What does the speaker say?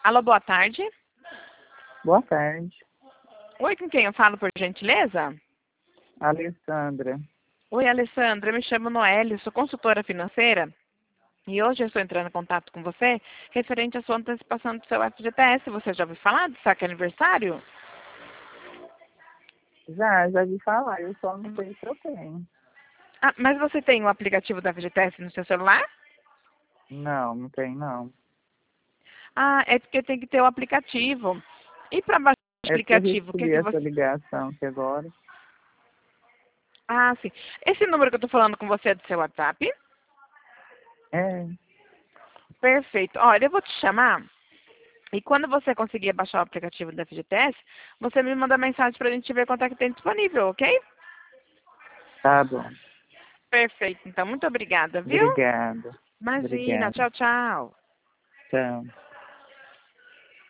Alô, boa tarde. Boa tarde, Oi, com quem eu falo, por gentileza? Alessandra. Oi, Alessandra, eu me chamo Noelle, sou consultora financeira e hoje eu estou entrando em contato com você referente à sua antecipação do seu FGTS. Você já ouviu falar do saque aniversário? Já vi falar, eu só não sei se eu tenho. Ah, mas você tem o aplicativo da FGTS no seu celular? Não tem não. Ah, é porque tem que ter o aplicativo. E para baixar o É porque eu aplicativo, o que recebi que essa você... ligação aqui agora. Ah, sim. Esse número que eu estou falando com você é do seu WhatsApp? É, Perfeito. Olha, eu vou te chamar. E quando você conseguir baixar o aplicativo da FGTS, você me manda mensagem para a gente ver quanto é que tem disponível, ok? tá bom. Perfeito. Então, muito obrigada, viu? Obrigado. Imagina. Obrigado. Tchau, tchau. Tchau.